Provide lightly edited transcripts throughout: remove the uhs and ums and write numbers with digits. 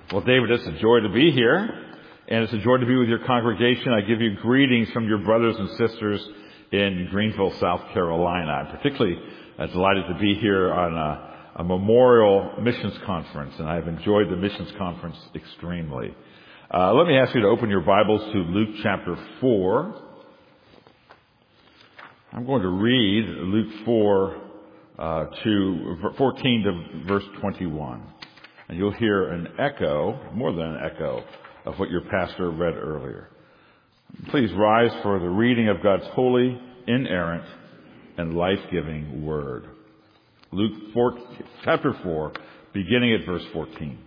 Well, David, it's a joy to be here, and it's a joy to be with your congregation. I give you greetings from your brothers and sisters in Greenville, South Carolina. I'm particularly delighted to be here on a memorial missions conference, and I've enjoyed the missions conference extremely. Let me ask you to open your Bibles to Luke chapter 4. I'm going to read Luke 4 to 14 to verse 21. And you'll hear an echo, more than an echo, of what your pastor read earlier. Please rise for the reading of God's holy, inerrant, and life-giving word. Luke 4, chapter 4, beginning at verse 14.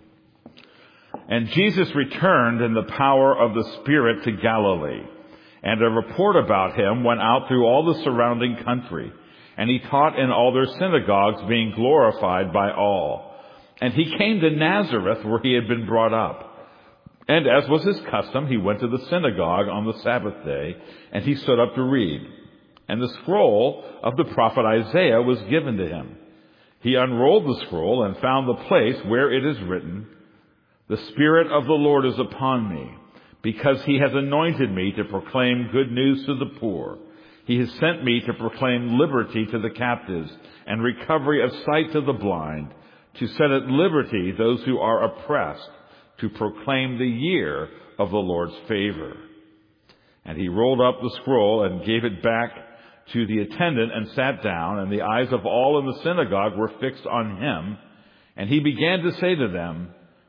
And Jesus returned in the power of the Spirit to Galilee, and a report about him went out through all the surrounding country, and he taught in all their synagogues, being glorified by all. And he came to Nazareth, where he had been brought up. And as was his custom, he went to the synagogue on the Sabbath day, and he stood up to read. And the scroll of the prophet Isaiah was given to him. He unrolled the scroll and found the place where it is written, "The Spirit of the Lord is upon me, because he has anointed me to proclaim good news to the poor. He has sent me to proclaim liberty to the captives and recovery of sight to the blind, to set at liberty those who are oppressed, to proclaim the year of the Lord's favor." And he rolled up the scroll and gave it back to the attendant and sat down, and the eyes of all in the synagogue were fixed on him. And he began to say to them,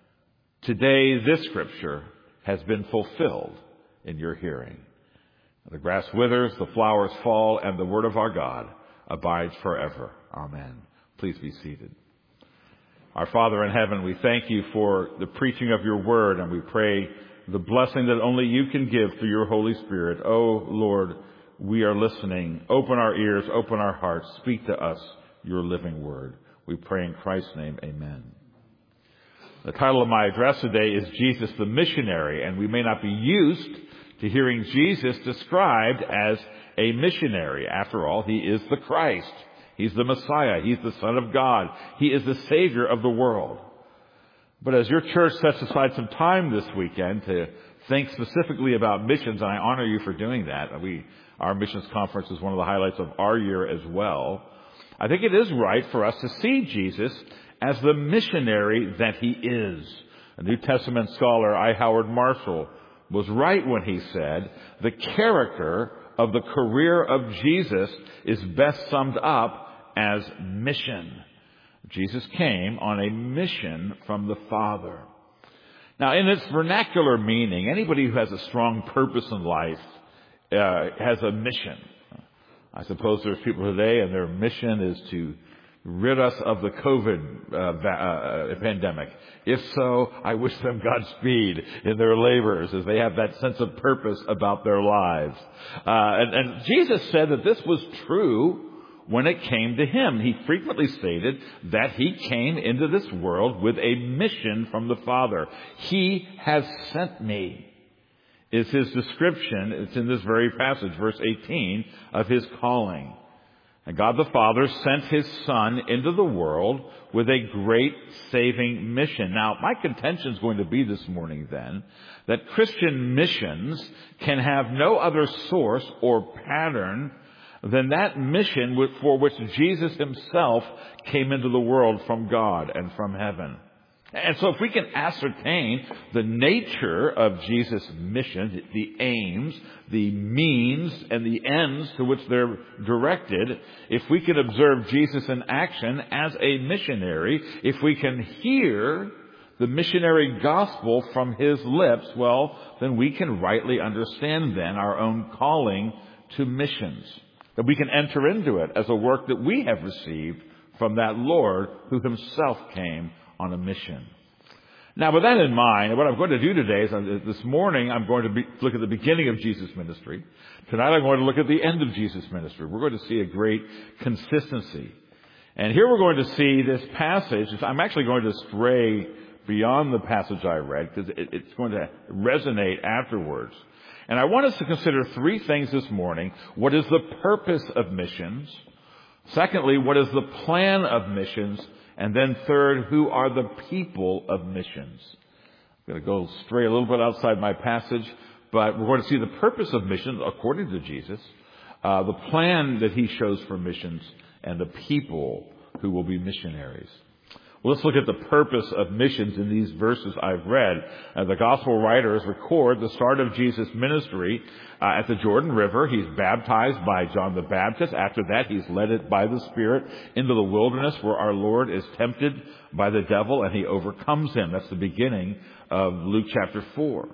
"Today this scripture has been fulfilled in your hearing." The grass withers, the flowers fall, and the word of our God abides forever. Amen. Please be seated. Our Father in heaven, we thank you for the preaching of your word, and we pray the blessing that only you can give through your Holy Spirit. Oh, Lord, we are listening. Open our ears, open our hearts. Speak to us your living word. We pray in Christ's name, amen. The title of my address today is Jesus the Missionary, and we may not be used to hearing Jesus described as a missionary. After all, he is the Christ. He's the Messiah. He's the Son of God. He is the Savior of the world. But as your church sets aside some time this weekend to think specifically about missions, and I honor you for doing that. Our missions conference is one of the highlights of our year as well. I think it is right for us to see Jesus as the missionary that he is. A New Testament scholar, I. Howard Marshall, was right when he said the character of the career of Jesus is best summed up as mission. Jesus came on a mission from the Father. Now, in its vernacular meaning, anybody who has a strong purpose in life has a mission. I suppose there's people today and their mission is to rid us of the COVID pandemic. If so, I wish them Godspeed in their labors as they have that sense of purpose about their lives. And Jesus said that this was true when it came to him. He frequently stated that he came into this world with a mission from the Father. He has sent me is his description. It's in this very passage, verse 18, of his calling. And God the Father sent his Son into the world with a great saving mission. Now, my contention is going to be this morning then that Christian missions can have no other source or pattern than that mission for which Jesus himself came into the world from God and from heaven. And so if we can ascertain the nature of Jesus' mission, the aims, the means, and the ends to which they're directed, if we can observe Jesus in action as a missionary, if we can hear the missionary gospel from his lips, well, then we can rightly understand then our own calling to missions. That we can enter into it as a work that we have received from that Lord who himself came on a mission. Now, with that in mind, what I'm going to do today is this morning I'm going to look at the beginning of Jesus' ministry. Tonight I'm going to look at the end of Jesus' ministry. We're going to see a great consistency. And here we're going to see this passage. I'm actually going to stray beyond the passage I read because it's going to resonate afterwards. And I want us to consider three things this morning. What is the purpose of missions? Secondly, what is the plan of missions? And then third, who are the people of missions? I'm going to go stray a little bit outside my passage, but we're going to see the purpose of missions according to Jesus, the plan that he shows for missions, and the people who will be missionaries. Well, let's look at the purpose of missions in these verses I've read. The gospel writers record the start of Jesus' ministry at the Jordan River. He's baptized by John the Baptist. After that, he's led by the Spirit into the wilderness where our Lord is tempted by the devil and he overcomes him. That's the beginning of Luke chapter 4.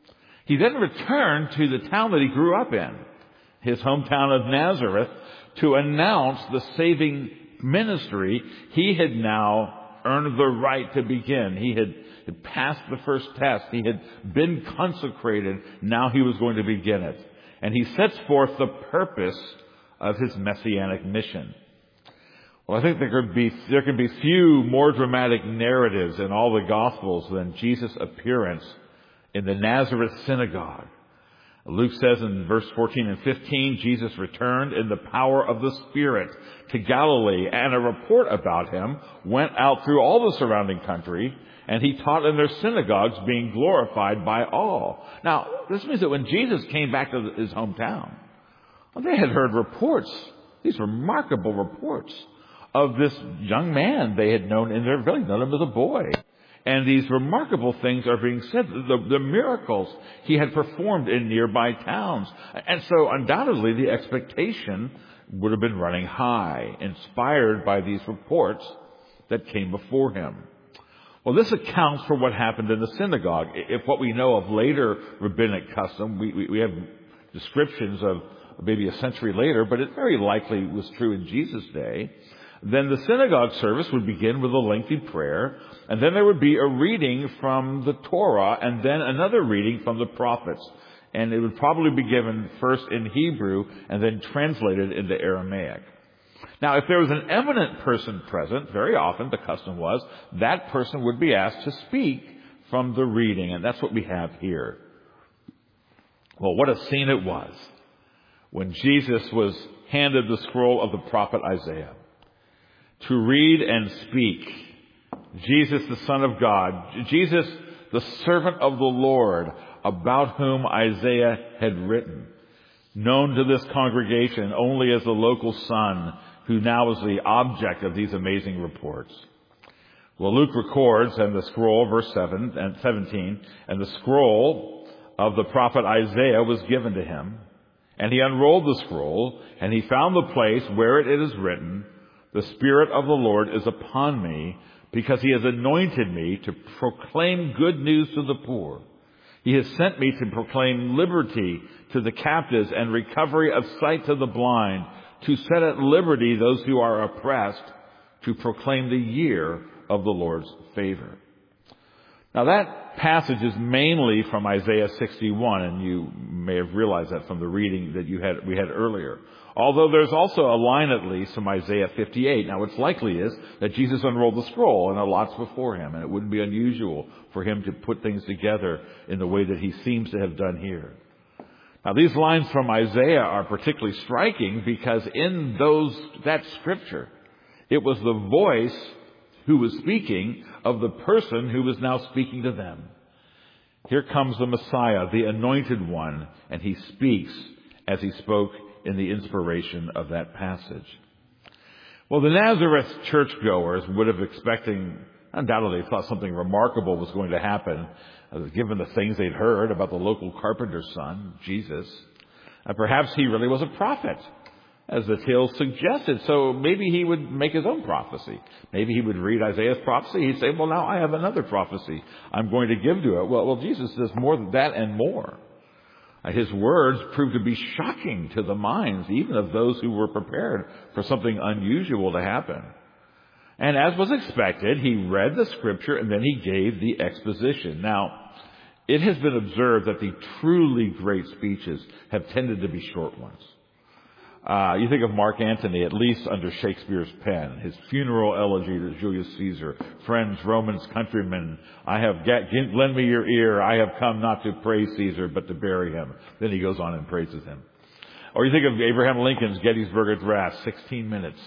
He then returned to the town that he grew up in, his hometown of Nazareth, to announce the saving ministry he had now earned the right to begin. He had passed the first test. He had been consecrated. Now he was going to begin it. And he sets forth the purpose of his messianic mission. Well, I think there can be few more dramatic narratives in all the Gospels than Jesus' appearance in the Nazareth synagogue. Luke says in verse 14 and 15, Jesus returned in the power of the Spirit to Galilee, and a report about him went out through all the surrounding country, and he taught in their synagogues, being glorified by all. Now, this means that when Jesus came back to his hometown, they had heard reports, these remarkable reports, of this young man they had known in their village, known him as a boy. And these remarkable things are being said, the miracles he had performed in nearby towns. And so undoubtedly the expectation would have been running high, inspired by these reports that came before him. Well, this accounts for what happened in the synagogue. If what we know of later rabbinic custom, we have descriptions of maybe a century later, but it very likely was true in Jesus' day. Then the synagogue service would begin with a lengthy prayer, and then there would be a reading from the Torah, and then another reading from the prophets. And it would probably be given first in Hebrew and then translated into Aramaic. Now, if there was an eminent person present, very often the custom was, that person would be asked to speak from the reading, and that's what we have here. Well, what a scene it was when Jesus was handed the scroll of the prophet Isaiah to read and speak. Jesus, the Son of God, Jesus, the servant of the Lord, about whom Isaiah had written, known to this congregation only as the local son, who now is the object of these amazing reports. Well, Luke records in the scroll, verse 7 and 17, and the scroll of the prophet Isaiah was given to him, and he unrolled the scroll, and he found the place where it is written, "The Spirit of the Lord is upon me, because he has anointed me to proclaim good news to the poor. He has sent me to proclaim liberty to the captives and recovery of sight to the blind, to set at liberty those who are oppressed, to proclaim the year of the Lord's favor." Now that passage is mainly from Isaiah 61, and you may have realized that from the reading that we had earlier. Although there's also a line at least from Isaiah 58. Now what's likely is that Jesus unrolled the scroll and a lot's before him, and it wouldn't be unusual for him to put things together in the way that he seems to have done here. Now these lines from Isaiah are particularly striking because in that scripture, it was the voice who was speaking of the person who was now speaking to them. Here comes the Messiah, the anointed one, and he speaks as he spoke in the inspiration of that passage. Well, the Nazareth churchgoers would have undoubtedly thought something remarkable was going to happen, given the things they'd heard about the local carpenter's son, Jesus. And perhaps he really was a prophet, as the tale suggested. So maybe he would make his own prophecy. Maybe he would read Isaiah's prophecy. He'd say, well, now I have another prophecy I'm going to give to it. Well, Jesus does more than that and more. His words proved to be shocking to the minds, even of those who were prepared for something unusual to happen. And as was expected, he read the scripture and then he gave the exposition. Now, it has been observed that the truly great speeches have tended to be short ones. You think of Mark Antony, at least under Shakespeare's pen, his funeral elegy to Julius Caesar, "Friends, Romans, countrymen, lend me your ear. I have come not to praise Caesar, but to bury him." Then he goes on and praises him. Or you think of Abraham Lincoln's Gettysburg Address, 16 minutes.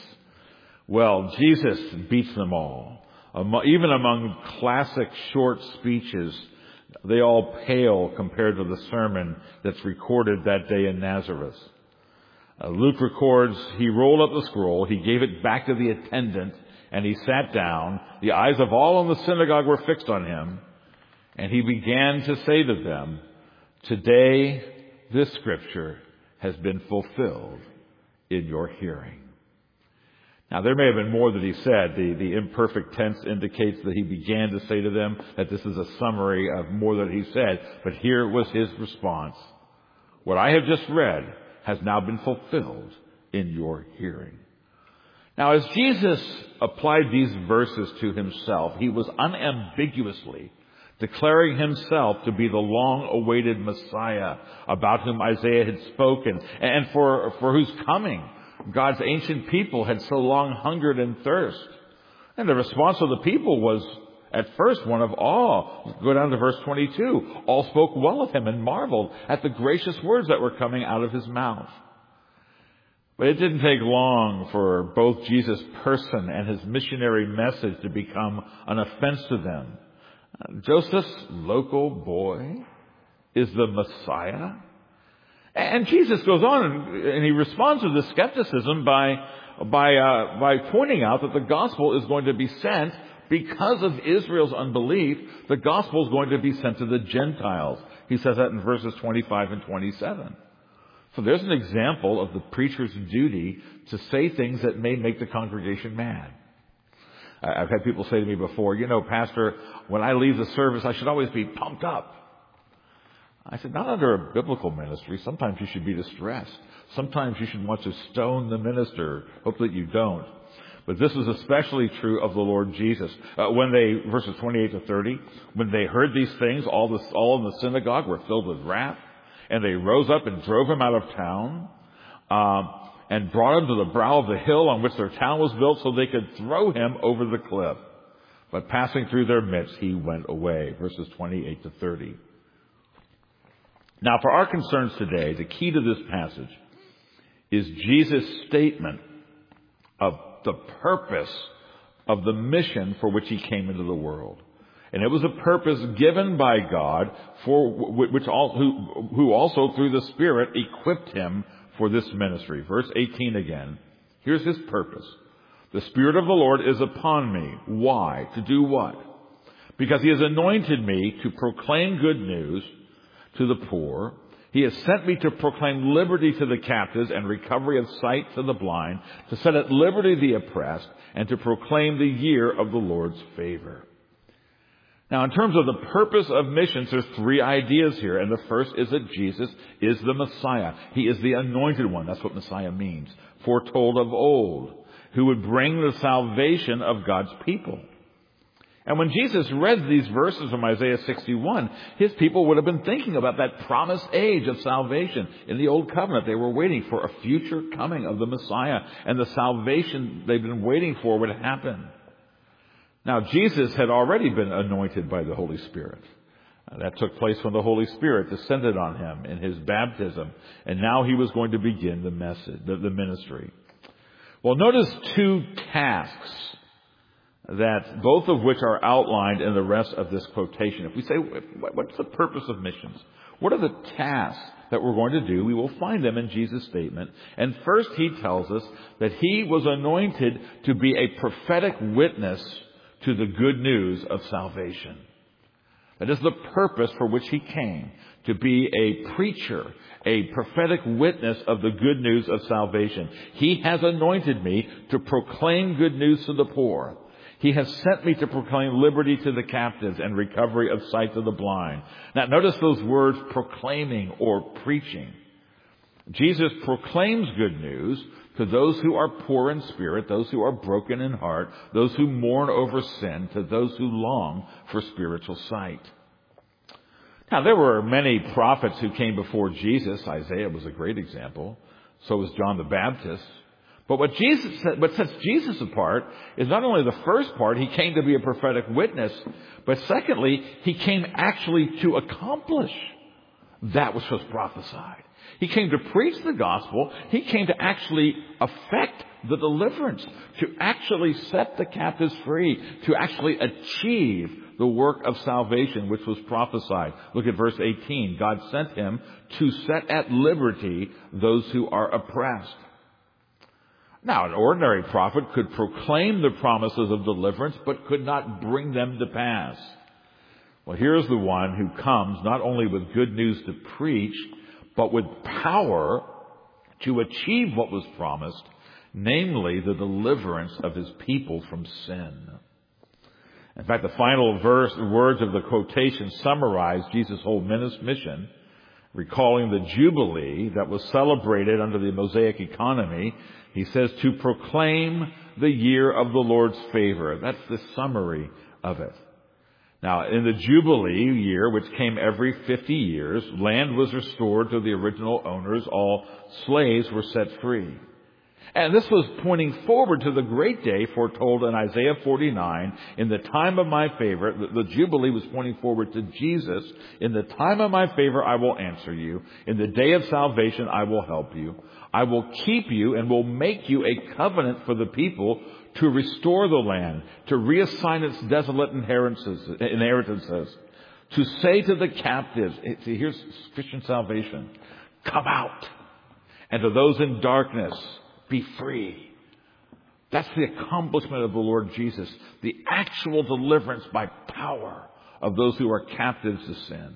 Well, Jesus beats them all. Even among classic short speeches, They all pale compared to the sermon that's recorded that day in Nazareth. Luke records, he rolled up the scroll, he gave it back to the attendant, and he sat down. The eyes of all in the synagogue were fixed on him, and he began to say to them, "Today this scripture has been fulfilled in your hearing." Now, there may have been more that he said. The imperfect tense indicates that he began to say to them, that this is a summary of more that he said. But here was his response. What I have just read has now been fulfilled in your hearing. Now, as Jesus applied these verses to himself, he was unambiguously declaring himself to be the long-awaited Messiah about whom Isaiah had spoken, and for whose coming God's ancient people had so long hungered and thirst. And the response of the people was, at first, one of awe. Go down to verse 22. All spoke well of him and marveled at the gracious words that were coming out of his mouth. But it didn't take long for both Jesus' person and his missionary message to become an offense to them. Joseph's local boy is the Messiah? And Jesus goes on and he responds to this skepticism by pointing out that the gospel is going to be sent because of Israel's unbelief. The gospel is going to be sent to the Gentiles. He says that in verses 25 and 27. So there's an example of the preacher's duty to say things that may make the congregation mad. I've had people say to me before, Pastor, when I leave the service, I should always be pumped up. I said, not under a biblical ministry. Sometimes you should be distressed. Sometimes you should want to stone the minister. Hope that you don't. But this is especially true of the Lord Jesus. Verses 28 to 30, when they heard these things, all in the synagogue were filled with wrath, and they rose up and drove him out of town, and brought him to the brow of the hill on which their town was built so they could throw him over the cliff. But passing through their midst, he went away. Verses 28 to 30. Now, for our concerns today, the key to this passage is Jesus' statement of the purpose of the mission for which he came into the world. And it was a purpose given by God who also through the Spirit equipped him for this ministry. Verse 18 again. Here's his purpose. The Spirit of the Lord is upon me. Why? To do what? Because he has anointed me to proclaim good news to the poor. He has sent me to proclaim liberty to the captives and recovery of sight to the blind, to set at liberty the oppressed, and to proclaim the year of the Lord's favor. Now, in terms of the purpose of missions, there's three ideas here. And the first is that Jesus is the Messiah. He is the anointed one. That's what Messiah means. Foretold of old, who would bring the salvation of God's people. And when Jesus read these verses from Isaiah 61, his people would have been thinking about that promised age of salvation. In the Old Covenant, they were waiting for a future coming of the Messiah, and the salvation they've been waiting for would happen. Now, Jesus had already been anointed by the Holy Spirit. That took place when the Holy Spirit descended on him in his baptism, and now he was going to begin the ministry. Well, notice two tasks that both of which are outlined in the rest of this quotation. If we say, what's the purpose of missions? What are the tasks that we're going to do? We will find them in Jesus' statement. And first, he tells us that he was anointed to be a prophetic witness to the good news of salvation. That is the purpose for which he came, to be a preacher, a prophetic witness of the good news of salvation. He has anointed me to proclaim good news to the poor. He has sent me to proclaim liberty to the captives and recovery of sight to the blind. Now, notice those words, proclaiming or preaching. Jesus proclaims good news to those who are poor in spirit, those who are broken in heart, those who mourn over sin, to those who long for spiritual sight. Now, there were many prophets who came before Jesus. Isaiah was a great example. So was John the Baptist. But what sets Jesus apart is not only the first part, he came to be a prophetic witness, but secondly, he came actually to accomplish that which was prophesied. He came to preach the gospel. He came to actually effect the deliverance, to actually set the captives free, to actually achieve the work of salvation which was prophesied. Look at verse 18. God sent him to set at liberty those who are oppressed. Now, an ordinary prophet could proclaim the promises of deliverance, but could not bring them to pass. Well, here's the one who comes not only with good news to preach, but with power to achieve what was promised, namely the deliverance of his people from sin. In fact, the final words of the quotation summarize Jesus' whole mission, recalling the Jubilee that was celebrated under the Mosaic economy. He says, to proclaim the year of the Lord's favor. That's the summary of it. Now, in the Jubilee year, which came every 50 years, land was restored to the original owners. All slaves were set free. And this was pointing forward to the great day foretold in Isaiah 49. In the time of my favor, the Jubilee was pointing forward to Jesus. In the time of my favor, I will answer you. In the day of salvation, I will help you. I will keep you and will make you a covenant for the people to restore the land, to reassign its desolate inheritances, to say to the captives, here's Christian salvation, come out. And to those in darkness, be free. That's the accomplishment of the Lord Jesus, the actual deliverance by power of those who are captives to sin.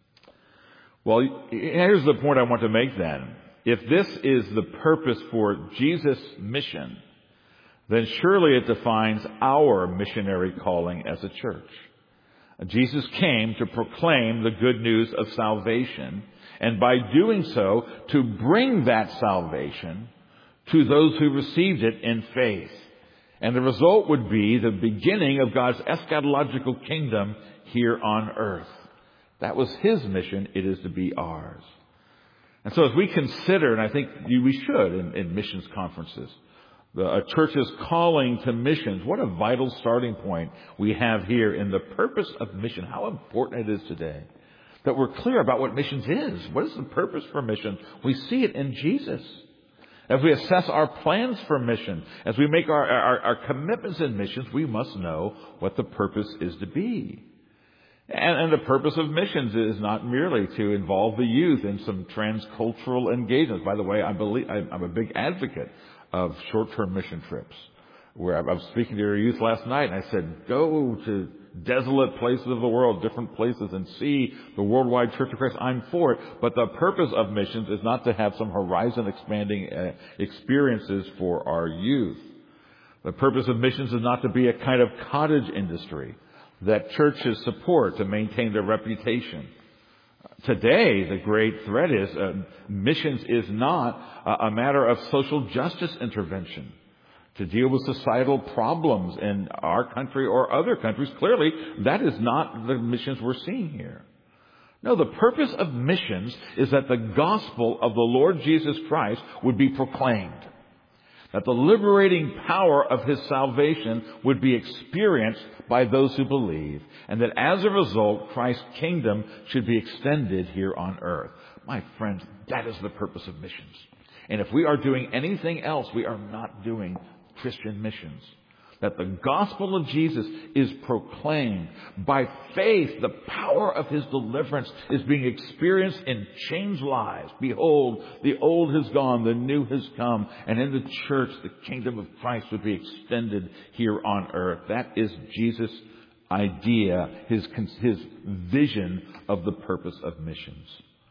Well, here's the point I want to make then. If this is the purpose for Jesus' mission, then surely it defines our missionary calling as a church. Jesus came to proclaim the good news of salvation, and by doing so, to bring that salvation to those who received it in faith. And the result would be the beginning of God's eschatological kingdom here on earth. That was his mission. It is to be ours. And so as we consider, and I think we should in missions conferences, a church's calling to missions, what a vital starting point we have here in the purpose of mission. How important it is today that we're clear about what missions is. What is the purpose for mission? We see it in Jesus. As we assess our plans for mission, as we make our commitments in missions, we must know what the purpose is to be. And the purpose of missions is not merely to involve the youth in some transcultural engagements. By the way, I'm a big advocate of short-term mission trips. Where I was speaking to your youth last night, and I said, go to desolate places of the world, different places, and see the worldwide Church of Christ. I'm for it. But the purpose of missions is not to have some horizon-expanding experiences for our youth. The purpose of missions is not to be a kind of cottage industry that churches support to maintain their reputation. Today, the great threat is missions is not a matter of social justice intervention to deal with societal problems in our country or other countries. Clearly, that is not the missions we're seeing here. No, the purpose of missions is that the gospel of the Lord Jesus Christ would be proclaimed, that the liberating power of his salvation would be experienced by those who believe, and that as a result, Christ's kingdom should be extended here on earth. My friends, that is the purpose of missions. And if we are doing anything else, we are not doing Christian missions. That the gospel of Jesus is proclaimed. By faith, the power of his deliverance is being experienced in changed lives. Behold, the old has gone, the new has come. And in the church, the kingdom of Christ would be extended here on earth. That is Jesus' idea, his vision of the purpose of missions.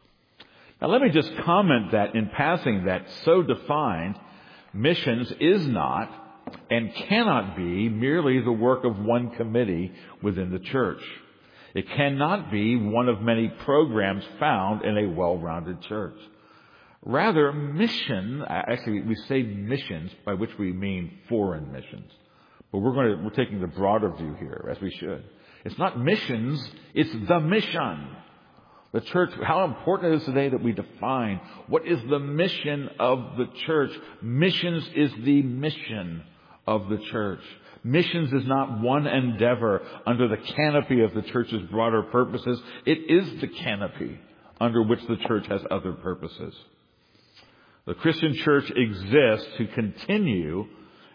Now let me just comment that in passing, that so defined, missions is not and cannot be merely the work of one committee within the church. It cannot be one of many programs found in a well-rounded church. Rather, mission, actually we say missions, by which we mean foreign missions. But we're taking the broader view here, as we should. It's not missions, it's the mission. The church, how important it is today that we define what is the mission of the church. Missions is the mission of the church. Missions is not one endeavor under the canopy of the church's broader purposes. It is the canopy under which the church has other purposes. The Christian church exists to continue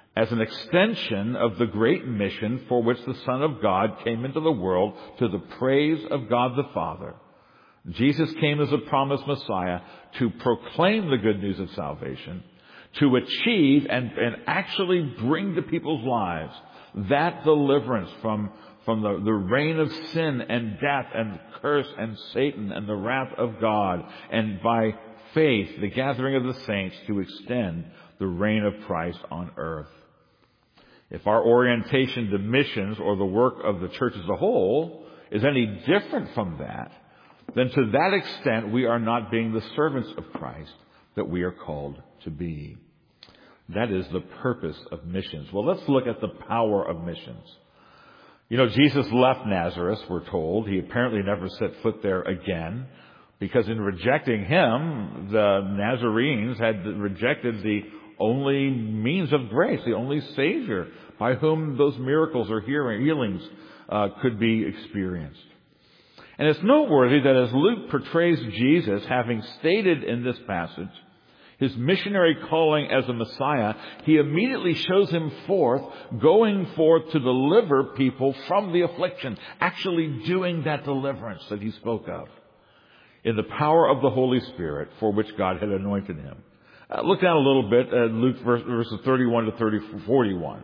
as an extension of the great mission for which the Son of God came into the world to the praise of God the Father. Jesus came as a promised Messiah to proclaim the good news of salvation, to achieve and actually bring to people's lives that deliverance from the reign of sin and death and curse and Satan and the wrath of God, and by faith, the gathering of the saints, to extend the reign of Christ on earth. If our orientation to missions or the work of the church as a whole is any different from that, then to that extent we are not being the servants of Christ that we are called to be. That is the purpose of missions. Well, let's look at the power of missions. You know, Jesus left Nazareth, we're told. He apparently never set foot there again, because in rejecting him, the Nazarenes had rejected the only means of grace, the only Savior by whom those miracles or healings could be experienced. And it's noteworthy that as Luke portrays Jesus, having stated in this passage his missionary calling as a Messiah, he immediately shows him forth, going forth to deliver people from the affliction, actually doing that deliverance that he spoke of in the power of the Holy Spirit for which God had anointed him. Look down a little bit at Luke verses 31 to 41.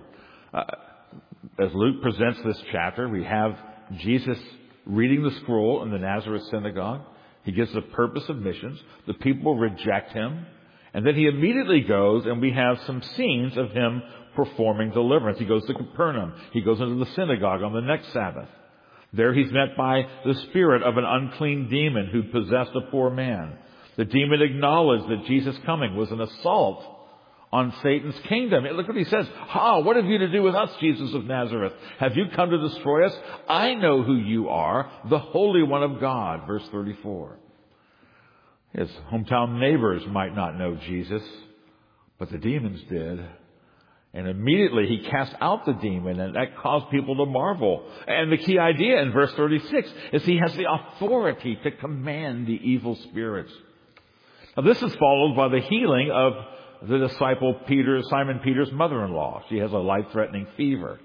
As Luke presents this chapter, we have Jesus reading the scroll in the Nazareth synagogue. He gives the purpose of missions. The people reject him. And then he immediately goes, and we have some scenes of him performing deliverance. He goes to Capernaum. He goes into the synagogue on the next Sabbath. There he's met by the spirit of an unclean demon who possessed a poor man. The demon acknowledged that Jesus' coming was an assault on Satan's kingdom. Look what he says. What have you to do with us, Jesus of Nazareth? Have you come to destroy us? I know who you are, the Holy One of God. Verse 34. His hometown neighbors might not know Jesus, but the demons did. And immediately he cast out the demon, and that caused people to marvel. And the key idea in verse 36 is he has the authority to command the evil spirits. Now this is followed by the healing of the disciple Simon Peter's mother-in-law. She has a life-threatening fever.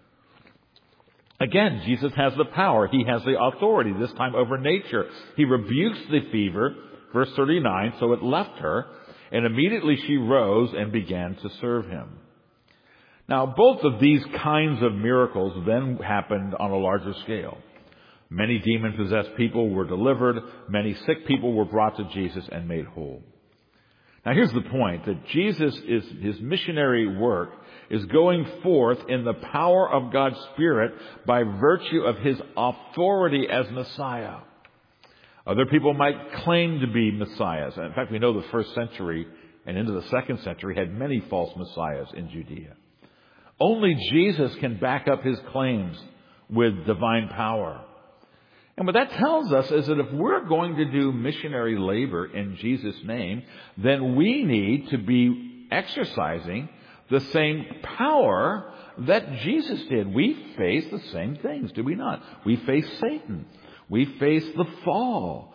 Again, Jesus has the power. He has the authority, this time over nature. He rebukes the fever, verse 39, so it left her, and immediately she rose and began to serve him. Now, both of these kinds of miracles then happened on a larger scale. Many demon-possessed people were delivered. Many sick people were brought to Jesus and made whole. Now, here's the point, that his missionary work is going forth in the power of God's Spirit by virtue of his authority as Messiah. Other people might claim to be messiahs. In fact, we know the first century and into the second century had many false messiahs in Judea. Only Jesus can back up his claims with divine power. And what that tells us is that if we're going to do missionary labor in Jesus' name, then we need to be exercising the same power that Jesus did. We face the same things, do we not? We face Satan. We face the fall,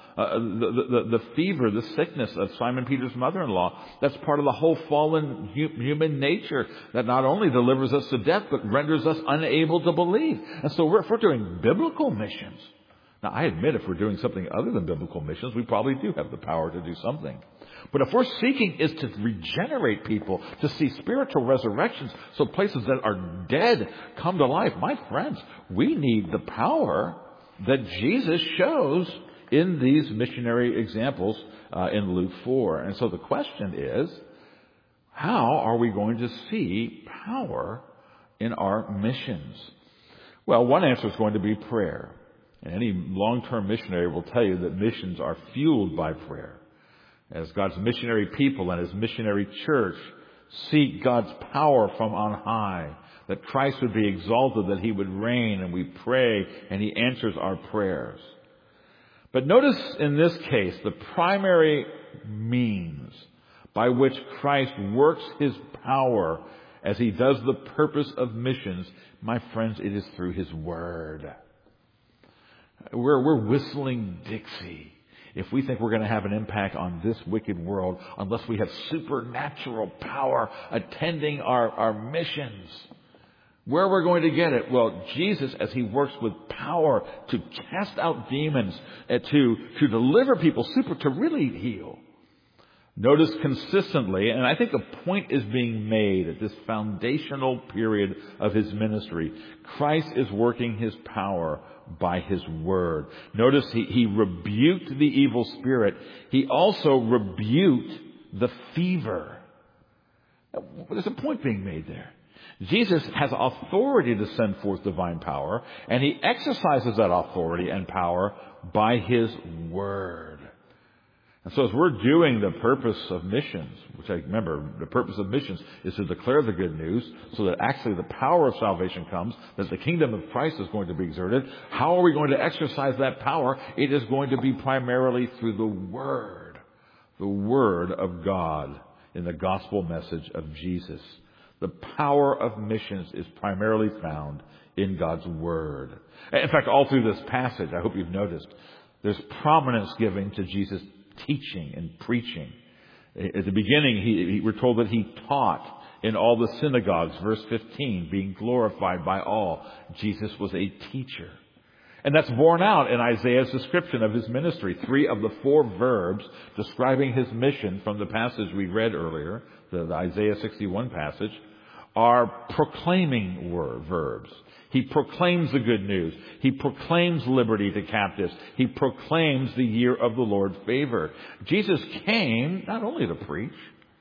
the fever, the sickness of Simon Peter's mother-in-law. That's part of the whole fallen human nature that not only delivers us to death, but renders us unable to believe. And so if we're doing biblical missions, now I admit if we're doing something other than biblical missions, we probably do have the power to do something. But if we're seeking is to regenerate people, to see spiritual resurrections, so places that are dead come to life, my friends, we need the power that Jesus shows in these missionary examples in Luke 4. And so the question is, how are we going to see power in our missions? Well, one answer is going to be prayer. And any long-term missionary will tell you that missions are fueled by prayer. As God's missionary people and His missionary church seek God's power from on high, that Christ would be exalted, that He would reign, and we pray, and He answers our prayers. But notice in this case, the primary means by which Christ works His power as He does the purpose of missions, my friends, it is through His Word. We're whistling Dixie. if we think we're going to have an impact on this wicked world unless we have supernatural power attending our missions. Where we're going to get it? Well, Jesus, as he works with power to cast out demons, to deliver people, to really heal. Notice consistently, and I think a point is being made at this foundational period of his ministry, Christ is working his power by his word. Notice he rebuked the evil spirit. He also rebuked the fever. There's a point being made there. Jesus has authority to send forth divine power, and he exercises that authority and power by his word. And so as we're doing the purpose of missions, which I remember, the purpose of missions is to declare the good news so that actually the power of salvation comes, that the kingdom of Christ is going to be exerted. How are we going to exercise that power? It is going to be primarily through the Word of God in the gospel message of Jesus. The power of missions is primarily found in God's Word. In fact, all through this passage, I hope you've noticed, there's prominence given to Jesus' teaching and preaching. At the beginning, we're told that he taught in all the synagogues, verse 15, being glorified by all. Jesus was a teacher. And that's borne out in Isaiah's description of his ministry. 3 of the 4 verbs describing his mission from the passage we read earlier, the Isaiah 61 passage, are proclaiming verbs. He proclaims the good news. He proclaims liberty to captives. He proclaims the year of the Lord's favor. Jesus came not only to preach,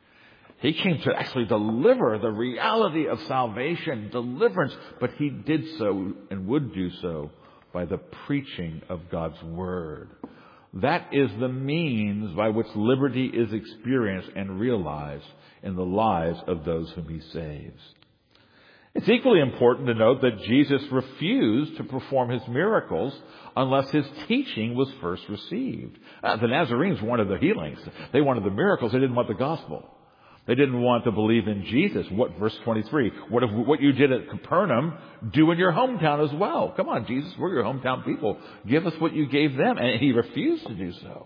he came to actually deliver the reality of salvation, deliverance, but he did so and would do so by the preaching of God's Word. That is the means by which liberty is experienced and realized in the lives of those whom he saves. It's equally important to note that Jesus refused to perform his miracles unless his teaching was first received. The Nazarenes wanted the healings. They wanted the miracles. They didn't want the gospel. They didn't want to believe in Jesus. Verse 23, what you did at Capernaum, do in your hometown as well. Come on, Jesus, we're your hometown people. Give us what you gave them. And he refused to do so.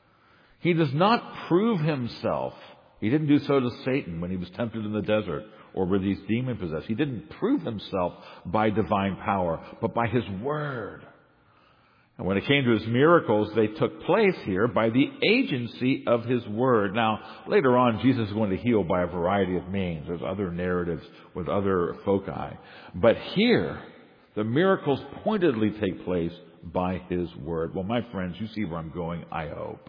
He does not prove himself. He didn't do so to Satan when he was tempted in the desert or were these demon possessed. He didn't prove himself by divine power, but by his word. And when it came to his miracles, they took place here by the agency of his word. Now, later on, Jesus is going to heal by a variety of means. There's other narratives with other foci. But here, the miracles pointedly take place by his word. Well, my friends, you see where I'm going, I hope.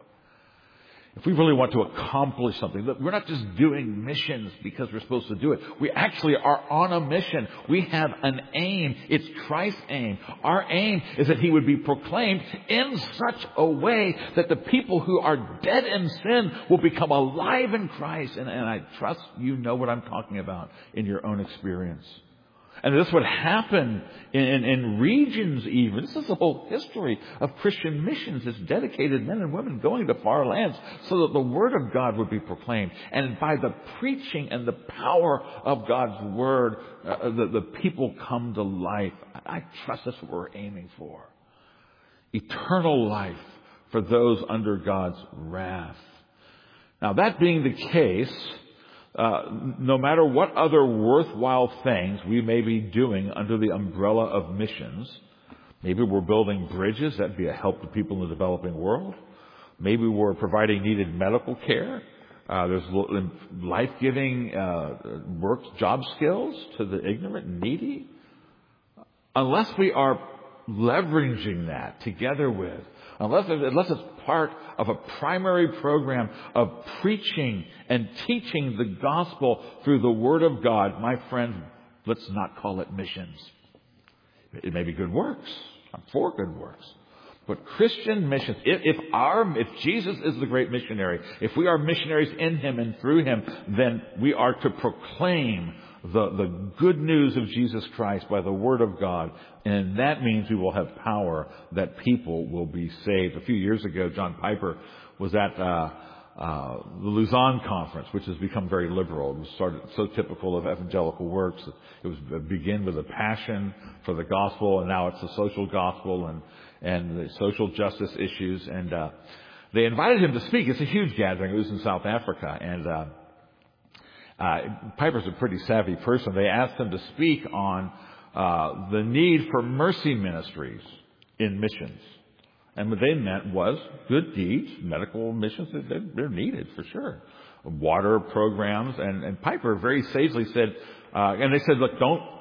If we really want to accomplish something, look, we're not just doing missions because we're supposed to do it. We actually are on a mission. We have an aim. It's Christ's aim. Our aim is that he would be proclaimed in such a way that the people who are dead in sin will become alive in Christ. And I trust you know what I'm talking about in your own experience. And this would happen in regions even. This is the whole history of Christian missions. It's dedicated men and women going to far lands so that the Word of God would be proclaimed. And by the preaching and the power of God's Word, the people come to life. I trust that's what we're aiming for. Eternal life for those under God's wrath. Now, that being the case, no matter what other worthwhile things we may be doing under the umbrella of missions, maybe we're building bridges that'd be a help to people in the developing world. Maybe we're providing needed medical care. There's life-giving job skills to the ignorant and needy. Unless we are leveraging that together with, unless it's part of a primary program of preaching and teaching the gospel through the Word of God, my friend, let's not call it missions. It may be good works. I'm for good works. But Christian missions, if Jesus is the great missionary, if we are missionaries in him and through him, then we are to proclaim the good news of Jesus Christ by the Word of God. And that means we will have power that people will be saved. A few years ago, John Piper was at the Lausanne Conference, which has become very liberal. It was started so typical of evangelical works. It was begin with a passion for the gospel, and now it's the social gospel and the social justice issues. And they invited him to speak. It's a huge gathering. It was in South Africa. And Piper's a pretty savvy person. They asked him to speak on the need for mercy ministries in missions. And what they meant was good deeds, medical missions, they're needed for sure. Water programs. And Piper very sagely said, and they said, look,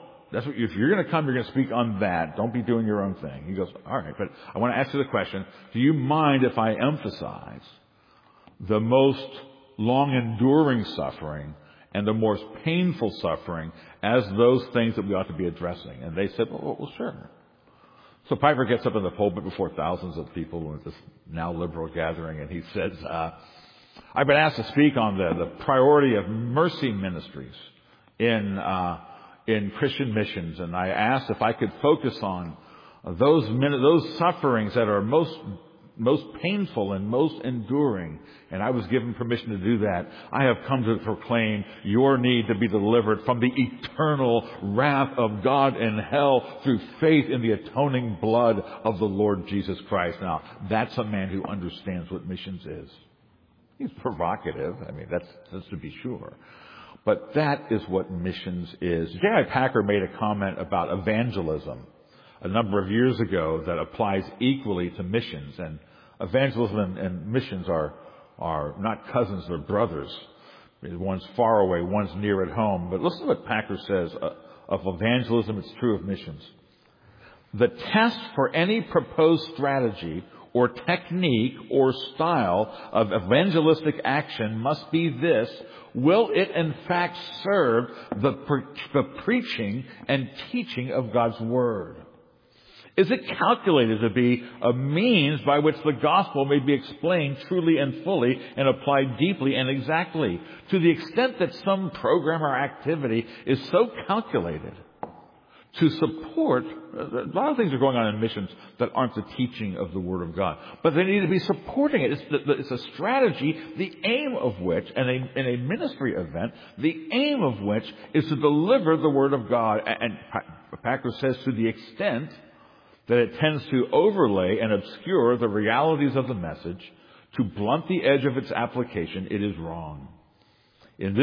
if you're going to come, you're going to speak on that. Don't be doing your own thing. He goes, all right, but I want to ask you the question, do you mind if I emphasize the most long-enduring suffering and the most painful suffering as those things that we ought to be addressing? And they said, well, sure. So Piper gets up in the pulpit before thousands of people at this now liberal gathering, and he says, I've been asked to speak on the priority of mercy ministries in Christian missions, and I asked if I could focus on those sufferings that are most painful and most enduring, and I was given permission to do that. I have come to proclaim your need to be delivered from the eternal wrath of God and hell through faith in the atoning blood of the Lord Jesus Christ. Now, that's a man who understands what missions is. He's provocative. I mean, that's to be sure. But that is what missions is. J.I. Packer made a comment about evangelism a number of years ago that applies equally to missions. And evangelism and missions are not cousins, they're brothers. One's far away, one's near at home. But listen to what Packer says of evangelism. It's true of missions. The test for any proposed strategy or technique or style of evangelistic action must be this: will it in fact serve the preaching and teaching of God's Word? Is it calculated to be a means by which the gospel may be explained truly and fully and applied deeply and exactly? To the extent that some program or activity is so calculated to support, a lot of things are going on in missions that aren't the teaching of the Word of God, but they need to be supporting it. It's a strategy, the aim of which, in a ministry event, the aim of which is to deliver the Word of God. And Packer says to the extent that it tends to overlay and obscure the realities of the message, to blunt the edge of its application, it is wrong. Is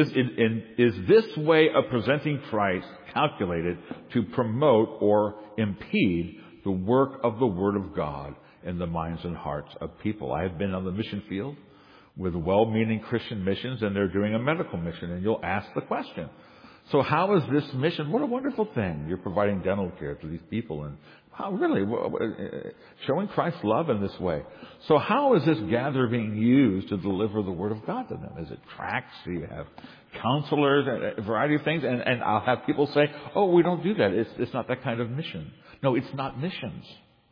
this way of presenting Christ calculated to promote or impede the work of the Word of God in the minds and hearts of people? I have been on the mission field with well-meaning Christian missions, and they're doing a medical mission, and you'll ask the question, so how is this mission? What a wonderful thing. You're providing dental care to these people, and how really showing Christ's love in this way. So how is this gathering being used to deliver the Word of God to them? Is it tracts? Do you have counselors? A variety of things. And I'll have people say, oh, we don't do that. It's not that kind of mission. No, it's not missions.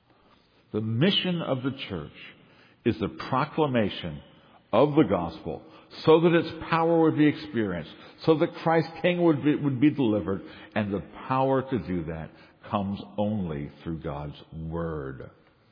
The mission of the church is the proclamation of the gospel, so that its power would be experienced, so that Christ King would be delivered, and the power to do that comes only through God's Word.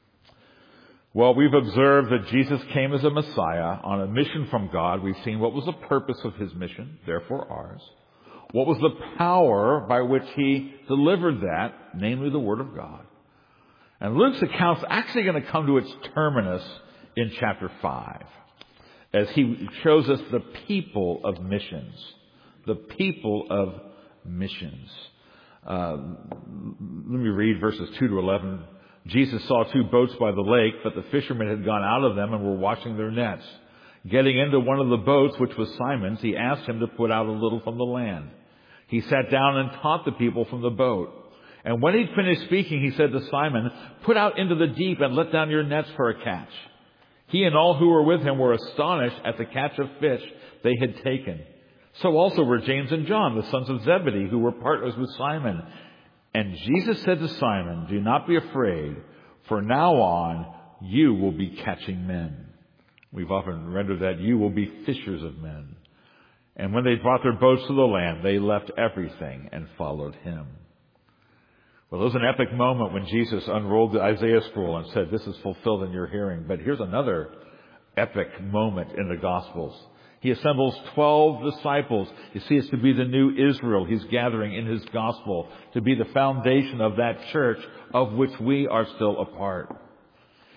Well, we've observed that Jesus came as a Messiah on a mission from God. We've seen what was the purpose of His mission, therefore ours. What was the power by which He delivered that, namely the Word of God. And Luke's account's actually going to come to its terminus in chapter 5. As he shows us the people of missions. The people of missions. Let me read verses 2 to 11. Jesus saw 2 boats by the lake, but the fishermen had gone out of them and were washing their nets. Getting into one of the boats, which was Simon's, he asked him to put out a little from the land. He sat down and taught the people from the boat. And when he'd finished speaking, he said to Simon, "Put out into the deep and let down your nets for a catch." He and all who were with him were astonished at the catch of fish they had taken. So also were James and John, the sons of Zebedee, who were partners with Simon. And Jesus said to Simon, "Do not be afraid, for now on you will be catching men." We've often rendered that, "You will be fishers of men." And when they brought their boats to the land, they left everything and followed him. Well, it was an epic moment when Jesus unrolled the Isaiah scroll and said, "This is fulfilled in your hearing." But here's another epic moment in the Gospels. He assembles 12 disciples. You see, it's to be the new Israel he's gathering in his gospel, to be the foundation of that church of which we are still a part.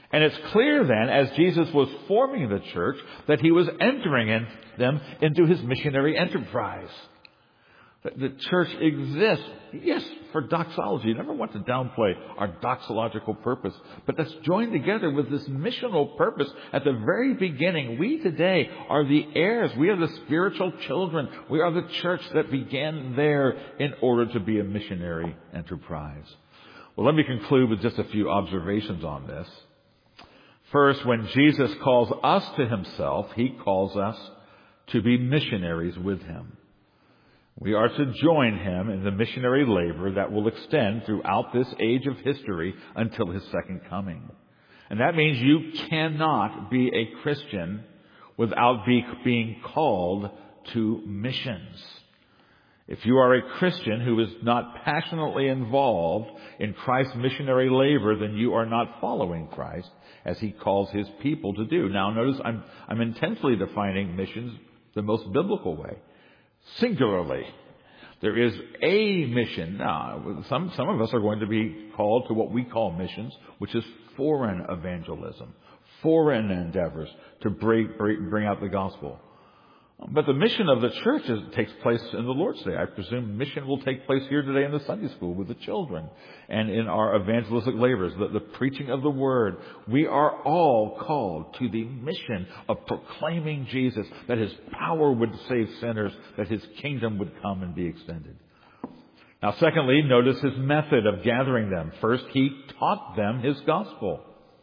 And it's clear then, as Jesus was forming the church, that he was entering them into his missionary enterprise. The church exists, yes, for doxology. You never want to downplay our doxological purpose. But that's joined together with this missional purpose. At the very beginning, we today are the heirs. We are the spiritual children. We are the church that began there in order to be a missionary enterprise. Well, let me conclude with just a few observations on this. First, when Jesus calls us to himself, he calls us to be missionaries with him. We are to join him in the missionary labor that will extend throughout this age of history until his second coming. And that means you cannot be a Christian without being called to missions. If you are a Christian who is not passionately involved in Christ's missionary labor, then you are not following Christ as he calls his people to do. Now notice I'm intensely defining missions the most biblical way. Singularly. There is a mission. Now, some of us are going to be called to what we call missions, which is foreign evangelism, foreign endeavors to bring out the gospel. But the mission of the church takes place in the Lord's Day. I presume mission will take place here today in the Sunday school with the children and in our evangelistic labors, the preaching of the Word. We are all called to the mission of proclaiming Jesus, that his power would save sinners, that his kingdom would come and be extended. Now, secondly, notice his method of gathering them. First, he taught them his gospel.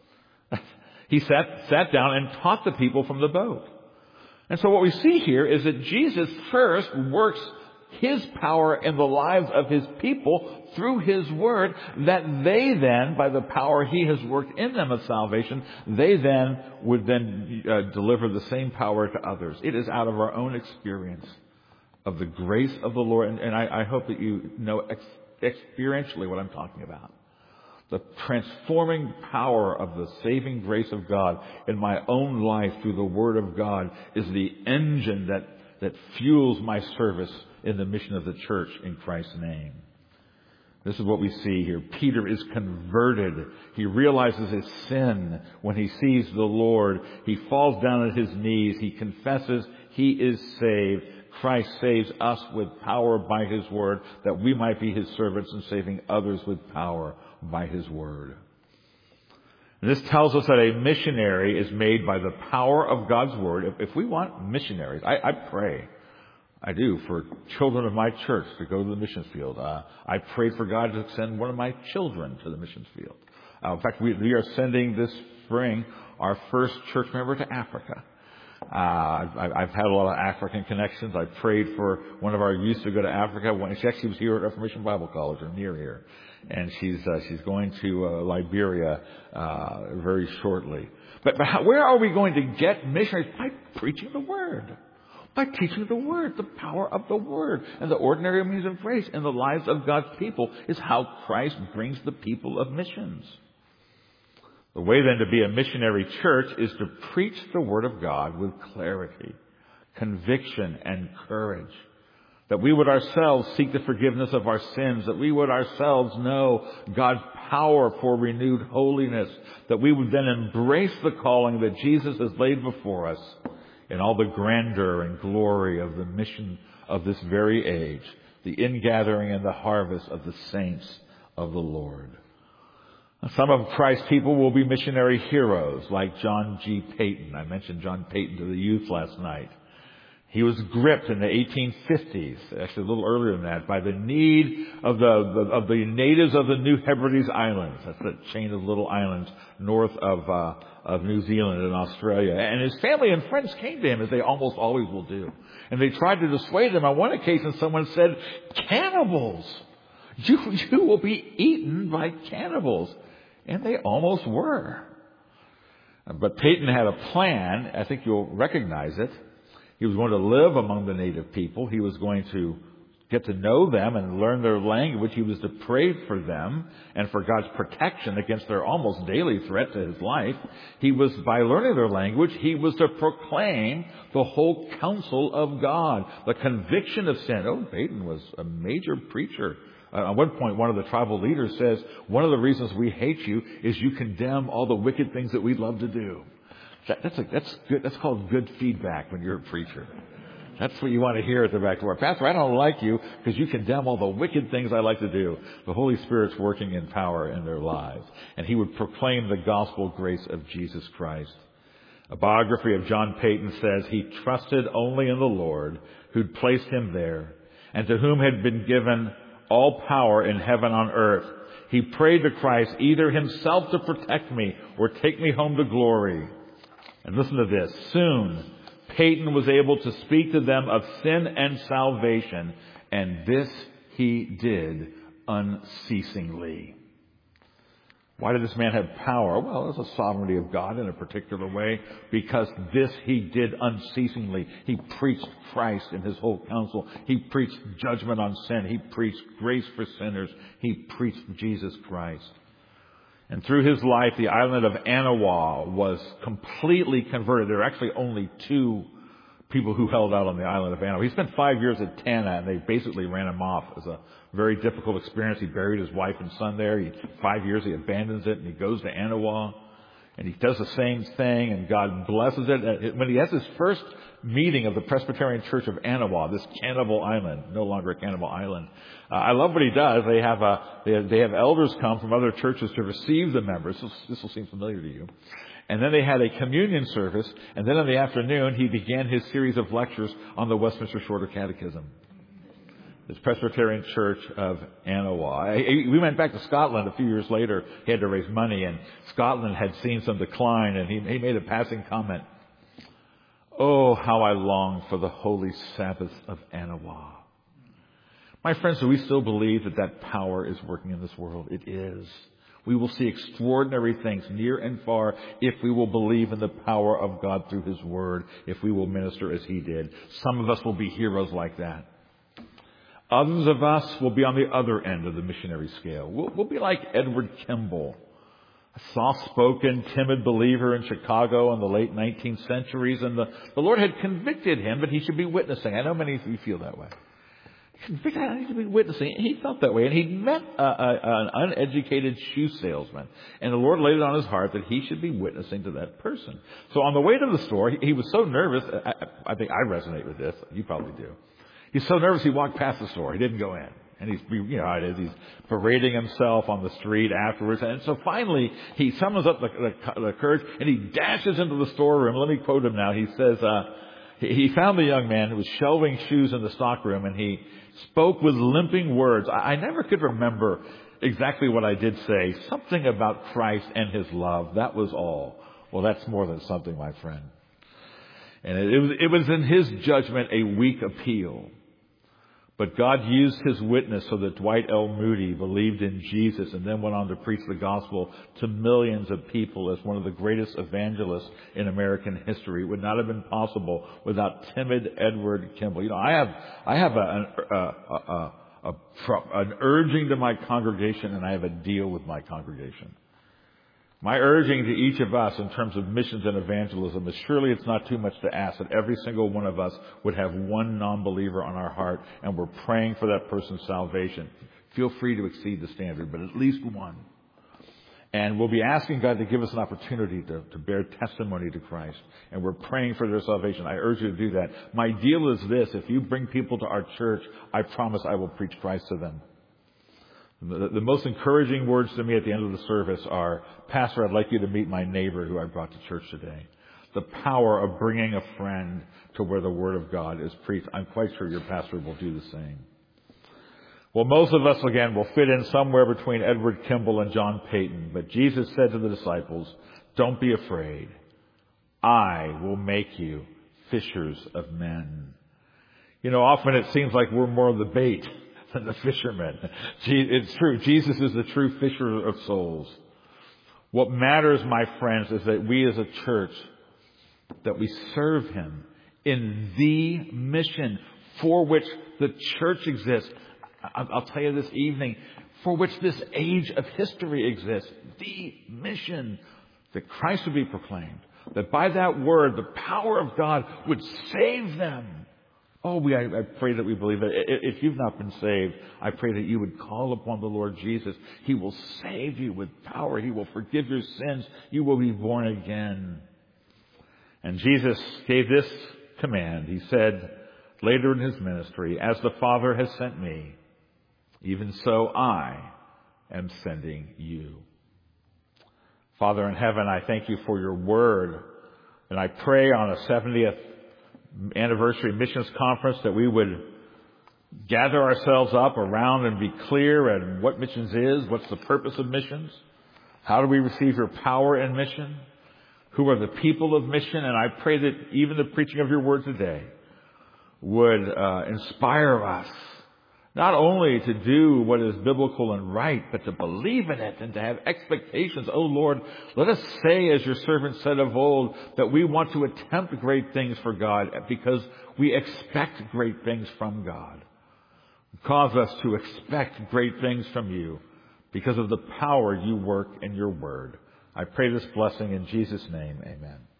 He sat down and taught the people from the boat. And so what we see here is that Jesus first works his power in the lives of his people through his word, that they then, by the power he has worked in them of salvation, they then would deliver the same power to others. It is out of our own experience of the grace of the Lord. And I hope that you know experientially what I'm talking about. The transforming power of the saving grace of God in my own life through the Word of God is the engine that fuels my service in the mission of the church in Christ's name. This is what we see here. Peter is converted. He realizes his sin when he sees the Lord. He falls down at his knees. He confesses he is saved. Christ saves us with power by his word, that we might be his servants and saving others with power by his word. And this tells us that a missionary is made by the power of God's word. If we want missionaries, I pray, I do, for children of my church to go to the missions field. I prayed for God to send one of my children to the missions field. In fact, we are sending this spring our first church member to Africa. I've had a lot of African connections. I prayed for one of our youth to go to Africa. She actually was here at Reformation Bible College, or near here, and she's going to Liberia very shortly. But where are we going to get missionaries? By preaching the Word, by teaching the Word. The power of the Word and the ordinary means of grace in the lives of God's people is how Christ brings the people of missions. The way then to be a missionary church is to preach the Word of God with clarity, conviction, and courage. That we would ourselves seek the forgiveness of our sins. That we would ourselves know God's power for renewed holiness. That we would then embrace the calling that Jesus has laid before us in all the grandeur and glory of the mission of this very age. The ingathering and the harvest of the saints of the Lord. Some of Christ's people will be missionary heroes like John G. Paton. I mentioned John Paton to the youth last night. He was gripped in the 1850s, actually a little earlier than that, by the need of the natives of the New Hebrides Islands. That's the chain of little islands north of New Zealand and Australia. And his family and friends came to him, as they almost always will do. And they tried to dissuade him. On one occasion, someone said, "Cannibals! You will be eaten by cannibals." And they almost were. But Paton had a plan. I think you'll recognize it. He was going to live among the native people. He was going to get to know them and learn their language. He was to pray for them and for God's protection against their almost daily threat to his life. He was, by learning their language, he was to proclaim the whole counsel of God, the conviction of sin. Oh, Paton was a major preacher At one point, one of the tribal leaders says, one of the reasons we hate you is you condemn all the wicked things that we love to do. That's good. That's called good feedback when you're a preacher. That's what you want to hear at the back door. Pastor, I don't like you because you condemn all the wicked things I like to do. The Holy Spirit's working in power in their lives. And he would proclaim the gospel grace of Jesus Christ. A biography of John Paton says he trusted only in the Lord who'd placed him there and to whom had been given all power in heaven and on earth. He prayed to Christ either himself to protect me or take me home to glory. And listen to this. Soon, Paton was able to speak to them of sin and salvation, and this he did unceasingly. Why did this man have power? Well, it's the sovereignty of God in a particular way, because this he did unceasingly. He preached Christ in his whole counsel. He preached judgment on sin. He preached grace for sinners. He preached Jesus Christ. And through his life, the island of Anawa was completely converted. There were actually only 2 people who held out on the island of Anawa. He spent 5 years at Tanna, and they basically ran him off. It was a very difficult experience. He buried his wife and son there. 5 years he abandons it, and he goes to Anawa. And he does the same thing, and God blesses it. When he has his first meeting of the Presbyterian Church of Anawa, this cannibal island, no longer a cannibal island, I love what he does. They have elders come from other churches to receive the members. This will seem familiar to you. And then they had a communion service, and then in the afternoon he began his series of lectures on the Westminster Shorter Catechism. This Presbyterian Church of Anawa. We went back to Scotland a few years later. He had to raise money, and Scotland had seen some decline, and he made a passing comment. Oh, how I long for the holy Sabbath of Anawa. My friends, do we still believe that power is working in this world? It is. We will see extraordinary things near and far if we will believe in the power of God through his word, if we will minister as he did. Some of us will be heroes like that. Others of us will be on the other end of the missionary scale. We'll be like Edward Kimball, a soft-spoken, timid believer in Chicago in the late 19th centuries, and the Lord had convicted him that he should be witnessing. I know many of you feel that way. Convicted, I need to be witnessing. He felt that way, and he'd met an uneducated shoe salesman, and the Lord laid it on his heart that he should be witnessing to that person. So on the way to the store, he was so nervous. I think I resonate with this. You probably do. He's so nervous he walked past the store. He didn't go in. And he's parading himself on the street afterwards. And so finally, he summons up the courage and he dashes into the storeroom. Let me quote him now. He says, he found the young man who was shelving shoes in the stockroom, and he spoke with limping words. I never could remember exactly what I did say. Something about Christ and his love. That was all. Well, that's more than something, my friend. And it was in his judgment a weak appeal. But God used his witness so that Dwight L. Moody believed in Jesus and then went on to preach the gospel to millions of people as one of the greatest evangelists in American history. It would not have been possible without timid Edward Kimball. I have an urging to my congregation, and I have a deal with my congregation. My urging to each of us in terms of missions and evangelism is surely it's not too much to ask that every single one of us would have one non-believer on our heart, and we're praying for that person's salvation. Feel free to exceed the standard, but at least one. And we'll be asking God to give us an opportunity to bear testimony to Christ. And we're praying for their salvation. I urge you to do that. My deal is this: if you bring people to our church, I promise I will preach Christ to them. The most encouraging words to me at the end of the service are, Pastor, I'd like you to meet my neighbor who I brought to church today. The power of bringing a friend to where the Word of God is preached. I'm quite sure your pastor will do the same. Well, most of us, again, will fit in somewhere between Edward Kimball and John Paton. But Jesus said to the disciples, don't be afraid. I will make you fishers of men. Often it seems like we're more the bait than the fishermen. It's true. Jesus is the true fisher of souls. What matters, my friends, is that we as a church, that we serve him in the mission for which the church exists. I'll tell you this evening, for which this age of history exists. The mission that Christ would be proclaimed. That by that word, the power of God would save them. I pray that we believe that. If you've not been saved, I pray that you would call upon the Lord Jesus. He will save you with power. He will forgive your sins. You will be born again. And Jesus gave this command. He said later in his ministry, as the Father has sent me, even so I am sending you. Father in heaven, I thank you for your word. And I pray on a 70th anniversary missions conference that we would gather ourselves up around and be clear at what missions is, what's the purpose of missions, how do we receive your power in mission, who are the people of mission. And I pray that even the preaching of your word today would inspire us not only to do what is biblical and right, but to believe in it and to have expectations. Oh Lord, let us say, as your servant said of old, that we want to attempt great things for God because we expect great things from God. Cause us to expect great things from you because of the power you work in your word. I pray this blessing in Jesus' name. Amen.